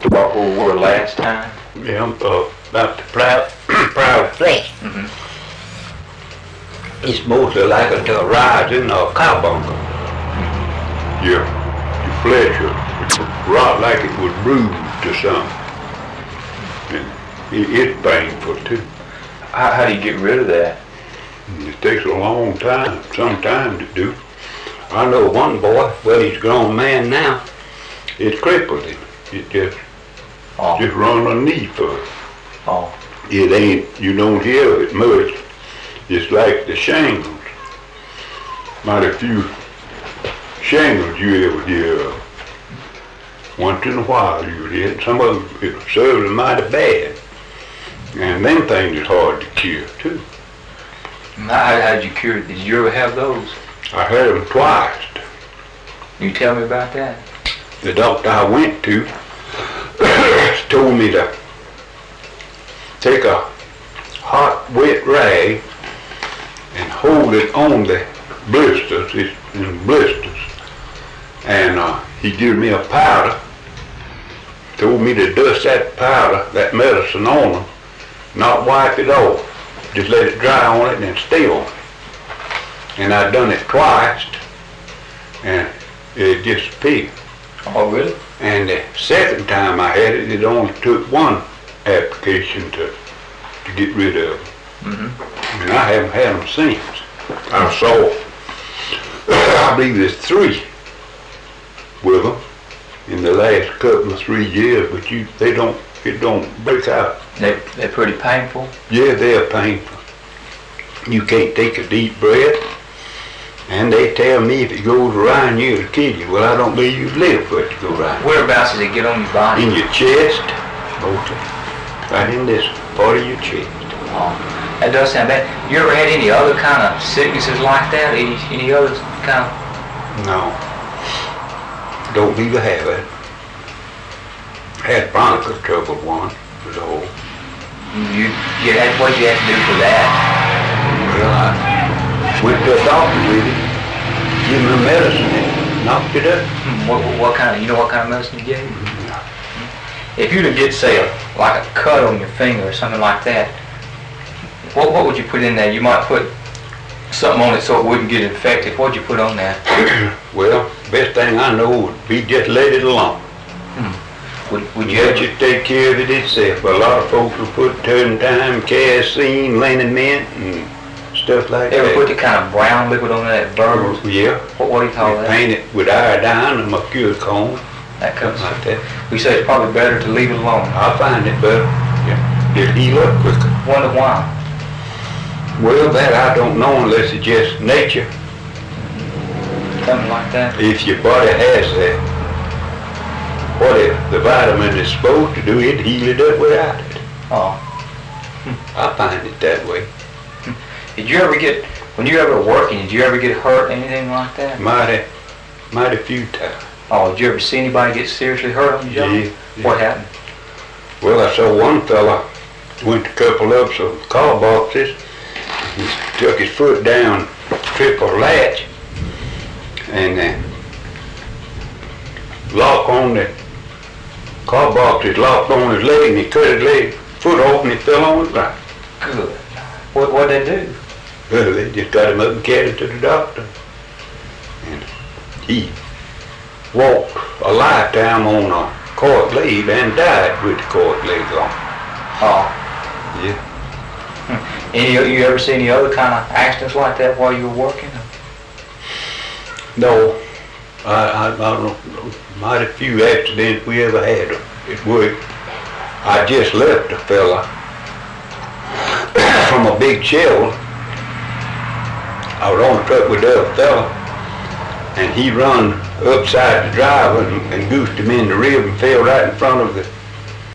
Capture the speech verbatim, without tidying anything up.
What we were last time? Yeah, uh, about the proud, proud flesh. Mm-hmm. It's mostly like a, a rise in a cowbunker. Yeah, your flesh will rot like it was bruised or something. And it, it's painful too. How, how do you get rid of that? It takes a long time, some time to do. I know one boy, well, he's a grown man now, it crippled him. It just, Oh. just run a knee for it. Oh. It ain't, you don't hear it much. It's like the shingles. Mighty few shingles you ever hear of. Once in a while you hear. Some of them, it serves them mighty bad. And them things is hard to cure too. How, how did you cure it? Did you ever have those? I had them twice. Can you tell me about that? The doctor I went to told me to take a hot, wet rag and hold it on the blisters, it's in blisters. And uh, he gave me a powder, told me to dust that powder, that medicine on them, not wipe it off. Just let it dry on it and then stay on it. And I done it twice, and it disappeared. Oh, really? And the second time I had it, it only took one application to to get rid of them. Mm-hmm. And I haven't had them since. I saw, I believe there's three with them in the last couple of three years, but you, they don't, it don't break out. They, they're pretty painful? Yeah, they're painful. You can't take a deep breath. And they tell me if it goes around you, it'll kill you. Well, I don't believe you'd live for it to go around. Whereabouts does it get on your body? In your chest, mostly. Right in this part of your chest. Oh, that does sound bad. You ever had any other kind of sicknesses like that? Any, any other kind of... No. Don't believe I have it. Had bronchial trouble once, was all. You, you had, what did you have to do for that? Well, I went to a doctor with it, give him the medicine and knocked it up. What, what kind of, you know what kind of medicine you gave? Mm-hmm. If you were to get, say, a, like a cut on your finger or something like that, what, what would you put in there? You might put something on it so it wouldn't get infected. What would you put on that? Well, best thing I know would be just let it alone. Hmm. Would, would you Let ever, you take care of it itself. A lot of folks will put turpentine, kerosene, liniment, and stuff like ever that. put the kind of brown liquid on that burns? Yeah. What, what do you call You that? paint it with iodine and mercure cone, That comes. like that. We say it's probably better to leave it alone. I find it better. Yeah. It'll heal up quicker. Wonder why? Well, that I don't know unless it's just nature. Something like that. If your body has that, what if the vitamin is supposed to do, it heal it up without it. Oh. I find it that way. Did you ever get, when you ever working, did you ever get hurt, anything like that? Mighty, mighty few times. Oh, did you ever see anybody get seriously hurt on the job? Yeah, yeah. What happened? Well, I saw one fella went to couple up some car boxes. He took his foot down, triple latch, and uh, lock on the car boxes locked on his leg, and he cut his leg, foot off, and he fell on his back. Good. What what'd they do? Well, they just got him up and carried him to the doctor. And he walked a lifetime on a cork leg and died with the cork leg on. Oh. Yeah. Any you ever see any other kind of accidents like that while you were working? No, I, I, I don't know. Mighty few accidents we ever had at work. I just left a fella from a big shell. I was on a truck with the other fella, and he run upside the driver and, and goosed him in the rib and fell right in front of the